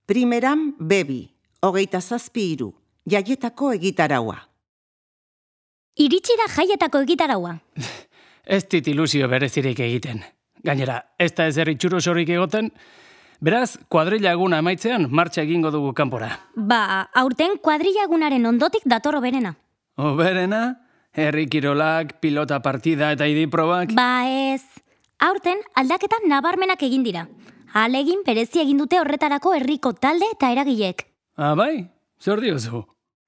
Primeran bebi, 27, jaietako egitaraua. Iritsi da jaietako egitaraua. Ez dit ilusio berezirik egiten. Gainera, ez da ezer itxurosorik egoten, beraz, kuadrilla eguna amaitzean martxa egingo dugu kanpora. Aurten kuadrilla egunaren ondotik dator oberena. Oberena? Herri kirolak, pilota partida eta idiprobak? Ez. Aurten aldaketa nabarmenak egin dira. Ahalegin berezi egin dute horretarako herriko talde eta eragileek. Bai? Zer diozu?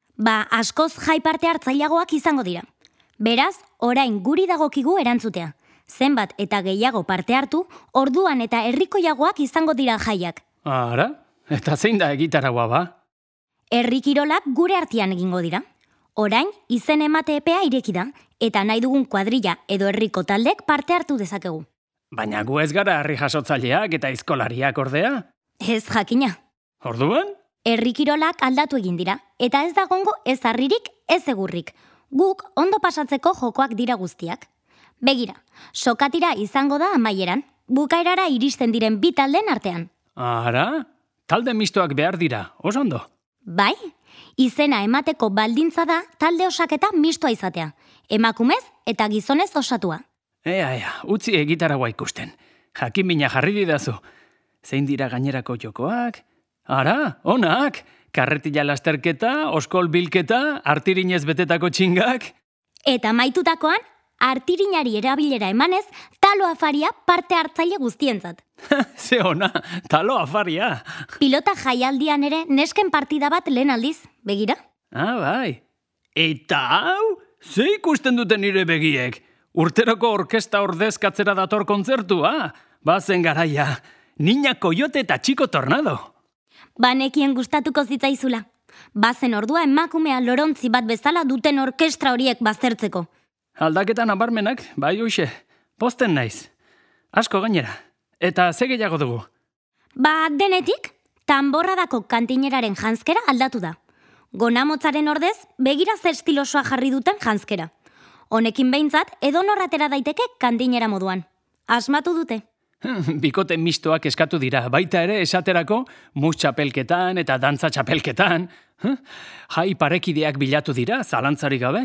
Askoz jai parte hartzaileagoak izango dira. Beraz, orain guri dagokigu erantzutea. Zenbat eta gehiago parte hartu, orduan eta herrikoiagoak izango dira jaiak. Ara? Eta zein da egitaraua ba? Herri kirolak gure artean egingo dira. Orain, izen emate epea ireki da, eta nahi dugun kuadrilla edo herriko taldek parte hartu dezakegu. Baina gu ez gara harri jasotzaileak eta aizkolariak ordea? Ez jakina. Orduan? Herri kirolak aldatu egin dira, eta ez dagongo ez harririk, ez egurrik. Guk ondo pasatzeko jokoak dira guztiak. Begira, sokatira izango da amaieran, bukaerara iristen diren bi taldeen artean. Ara? Talde mistoak behar dira, oso ondo? Bai, izena emateko baldintza da talde osaketa mistoa izatea. Emakumez eta gizonez osatua. Utzi egitaraua ikusten. Jakin mina jarri didazu. Zein dira gainerako jokoak? Ara, onak! Karretila lasterketa, oskol bilketa, artirinez betetako txingak. Eta maitutakoan, artirinari erabilera emanez, talo afaria parte hartzaile guztientzat. Ze ona, talo afaria. Pilota jaialdian ere nesken partida bat lehen aldiz, begira? Bai. Eta hau, ze ikusten duten nire begiek? Urteroko orkesta ordezkatzera dator kontzertua? Bazen garaia, Niña Coyote eta Chico Tornado. Banekien gustatuko zitzaizula. Bazen ordua emakumea lorontzi bat bezala duten orkestra horiek baztertzeko. Aldaketan nabarmenak, bai hoxe, posten naiz. Asko gainera. Eta ze gehiago dugu? Denetik, tanborradako kantineraren janzkera aldatu da. Gonamotzaren ordez, begira zer estilosoa jarri duten janzkera. Honekin behintzat, edonorratera daiteke kantinera moduan. Asmatu dute. Bikote mistoak eskatu dira, baita ere esaterako mus txapelketan eta dantza txapelketan. Jai parekideak bilatu dira, zalantzarik gabe.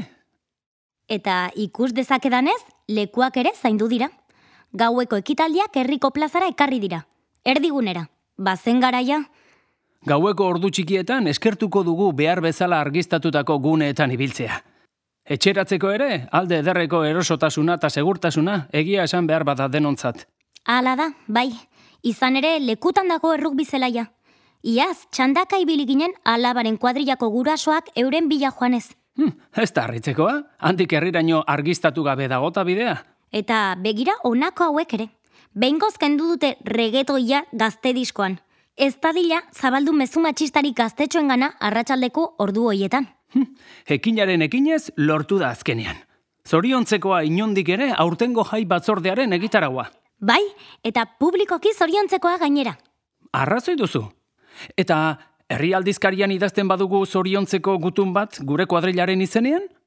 Eta ikus dezakedanez, lekuak ere zaindu dira. Gaueko ekitaldiak herriko plazara ekarri dira. Erdigunera, bazen garaia. Gaueko ordu txikietan eskertuko dugu behar bezala argiztatutako guneetan ibiltzea. Etxeratzeko ere, alde ederreko erosotasuna eta segurtasuna egia esan behar bada denontzat. Hala da, bai. Izan ere lekutan dago errukbi zelaia. Iaz, txandaka ibili ginen alabaren kuadrillako gurasoak euren bila joanez. Ez da harritzekoa, handik herriraino argiztatu gabe dagota bidea. Eta begira honako hauek ere. Behingoz kendu dute reggaetoia gazte diskoan. Ez dadila zabaldu mezu matxistarik gaztetxoengana arratsaldeko ordu hoietan. Ekinaren ekinez lortu da azkenean. Zoriontzekoa inondik ere aurtengo jai batzordearen egitaraua. Bai, eta publikoki zoriontzekoa gainera. Arrazoi duzu. Eta herri aldizkarian idazten badugu zoriontzeko gutun bat gure kuadrilaren izenean?